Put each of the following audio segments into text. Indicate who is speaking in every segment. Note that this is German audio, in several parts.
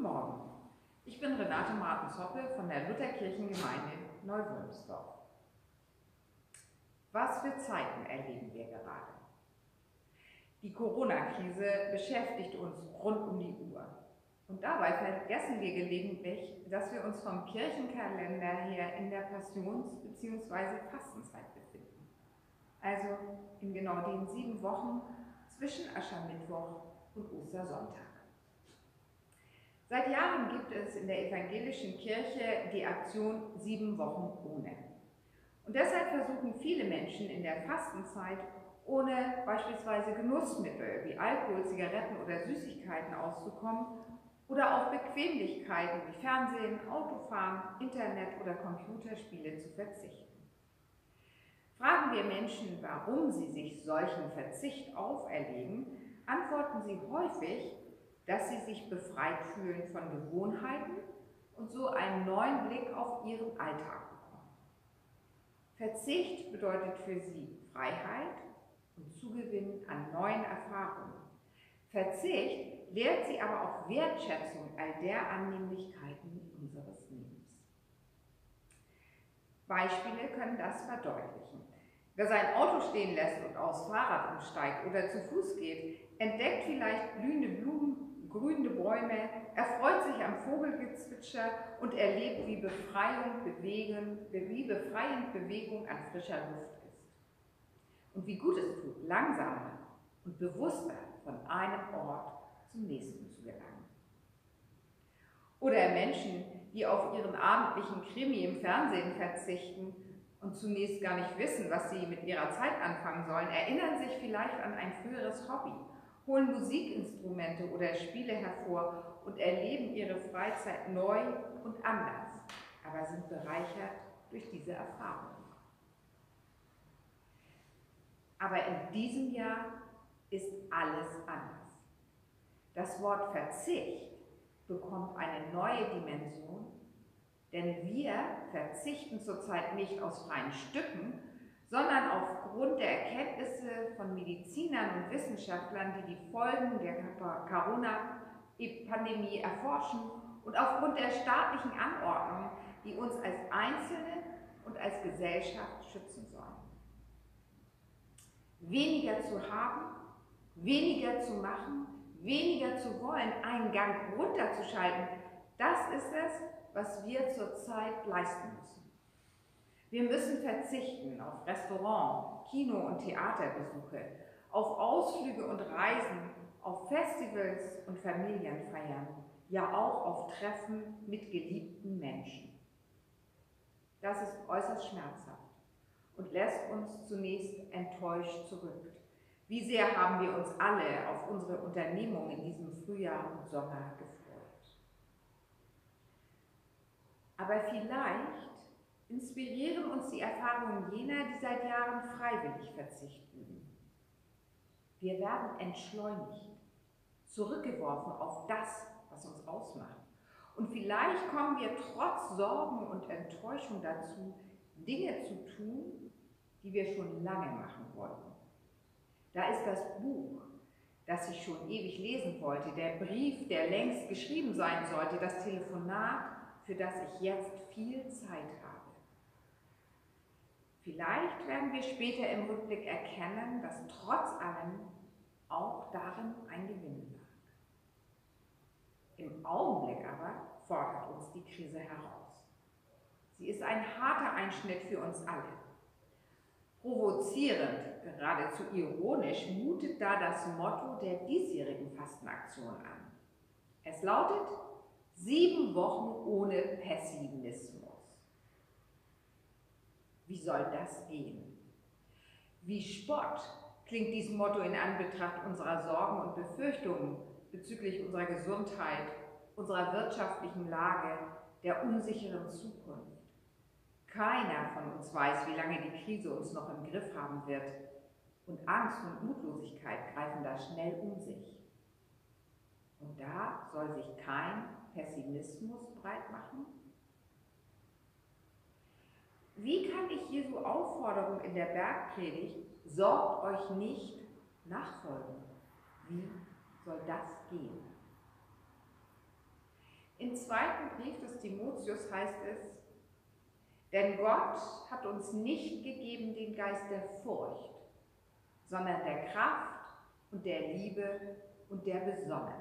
Speaker 1: Morgen. Ich bin Renate Martens-Hoppe von der Lutherkirchengemeinde Neu-Wulmsdorf. Was für Zeiten erleben wir gerade? Die Corona-Krise beschäftigt uns rund um die Uhr. Und dabei vergessen wir gelegentlich, dass wir uns vom Kirchenkalender her in der Passions- bzw. Fastenzeit befinden. Also in genau den 7 Wochen zwischen Aschermittwoch und Ostersonntag. Seit Jahren gibt es in der evangelischen Kirche die Aktion 7 Wochen ohne. Und deshalb versuchen viele Menschen in der Fastenzeit ohne beispielsweise Genussmittel wie Alkohol, Zigaretten oder Süßigkeiten auszukommen oder auf Bequemlichkeiten wie Fernsehen, Autofahren, Internet oder Computerspiele zu verzichten. Fragen wir Menschen, warum sie sich solchen Verzicht auferlegen, antworten sie häufig, dass sie sich befreit fühlen von Gewohnheiten und so einen neuen Blick auf ihren Alltag bekommen. Verzicht bedeutet für sie Freiheit und Zugewinn an neuen Erfahrungen. Verzicht lehrt sie aber auch Wertschätzung all der Annehmlichkeiten unseres Lebens. Beispiele können das verdeutlichen. Wer sein Auto stehen lässt und aufs Fahrrad umsteigt oder zu Fuß geht, entdeckt vielleicht blühende Blumen, grünende Bäume, erfreut sich am Vogelgezwitscher und erlebt, wie befreiend Bewegung an frischer Luft ist. Und wie gut es tut, langsamer und bewusster von einem Ort zum nächsten zu gelangen. Oder Menschen, die auf ihren abendlichen Krimi im Fernsehen verzichten und zunächst gar nicht wissen, was sie mit ihrer Zeit anfangen sollen, erinnern sich vielleicht an ein früheres Hobby, holen Musikinstrumente oder Spiele hervor und erleben ihre Freizeit neu und anders, aber sind bereichert durch diese Erfahrung. Aber in diesem Jahr ist alles anders. Das Wort Verzicht bekommt eine neue Dimension, denn wir verzichten zurzeit nicht aus freien Stücken, sondern aufgrund der Erkenntnisse von Medizinern und Wissenschaftlern, die die Folgen der Corona-Pandemie erforschen und aufgrund der staatlichen Anordnungen, die uns als Einzelne und als Gesellschaft schützen sollen. Weniger zu haben, weniger zu machen, weniger zu wollen, einen Gang runterzuschalten, das ist es, was wir zurzeit leisten müssen. Wir müssen verzichten auf Restaurant, Kino- und Theaterbesuche, auf Ausflüge und Reisen, auf Festivals und Familienfeiern, ja auch auf Treffen mit geliebten Menschen. Das ist äußerst schmerzhaft und lässt uns zunächst enttäuscht zurück. Wie sehr haben wir uns alle auf unsere Unternehmung in diesem Frühjahr und Sommer gefreut. Aber vielleicht inspirieren uns die Erfahrungen jener, die seit Jahren freiwillig Verzicht üben. Wir werden entschleunigt, zurückgeworfen auf das, was uns ausmacht. Und vielleicht kommen wir trotz Sorgen und Enttäuschung dazu, Dinge zu tun, die wir schon lange machen wollten. Da ist das Buch, das ich schon ewig lesen wollte, der Brief, der längst geschrieben sein sollte, das Telefonat, für das ich jetzt viel Zeit habe. Vielleicht werden wir später im Rückblick erkennen, dass trotz allem auch darin ein Gewinn lag. Im Augenblick aber fordert uns die Krise heraus. Sie ist ein harter Einschnitt für uns alle. Provozierend, geradezu ironisch, mutet da das Motto der diesjährigen Fastenaktion an. Es lautet: 7 Wochen ohne Pessimismus. Wie soll das gehen? Wie Spott klingt dieses Motto in Anbetracht unserer Sorgen und Befürchtungen bezüglich unserer Gesundheit, unserer wirtschaftlichen Lage, der unsicheren Zukunft. Keiner von uns weiß, wie lange die Krise uns noch im Griff haben wird, und Angst und Mutlosigkeit greifen da schnell um sich. Und da soll sich kein Pessimismus breit machen? Wie kann ich Jesu Aufforderung in der Bergpredigt, sorgt euch nicht, nachfolgen? Wie soll das gehen? zweiten Brief des Timotheus heißt es: Denn Gott hat uns nicht gegeben den Geist der Furcht, sondern der Kraft und der Liebe und der Besonnenheit.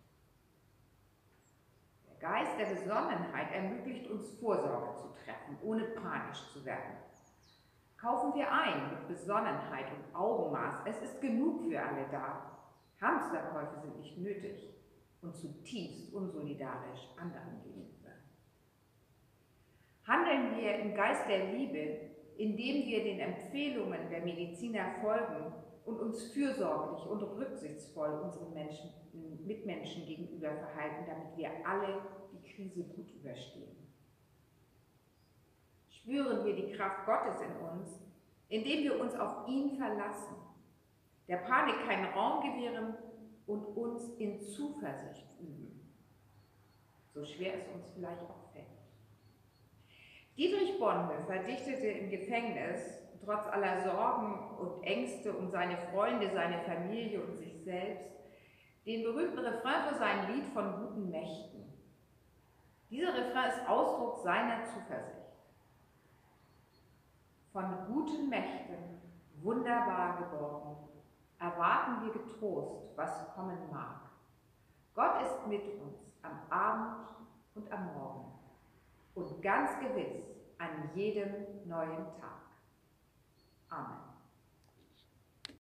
Speaker 1: Der Geist der Besonnenheit ermöglicht uns, Vorsorge zu treffen, ohne panisch zu werden. Kaufen wir ein mit Besonnenheit und Augenmaß. Es ist genug für alle da. Hamsterkäufe sind nicht nötig und zutiefst unsolidarisch anderen gegenüber. Handeln wir im Geist der Liebe, indem wir den Empfehlungen der Mediziner folgen und uns fürsorglich und rücksichtsvoll unseren Mitmenschen gegenüber verhalten, damit wir alle die Krise gut überstehen. Spüren wir die Kraft Gottes in uns, indem wir uns auf ihn verlassen, der Panik keinen Raum gewähren und uns in Zuversicht üben, so schwer es uns vielleicht auch fällt. Dietrich Bonhoeffer dichtete im Gefängnis, trotz aller Sorgen und Ängste um seine Freunde, seine Familie und sich selbst, den berühmten Refrain für sein Lied von guten Mächten. Dieser Refrain ist Ausdruck seiner Zuversicht. Von guten Mächten, wunderbar geborgen, erwarten wir getrost, was kommen mag. Gott ist mit uns am Abend und am Morgen und ganz gewiss an jedem neuen Tag. Amen.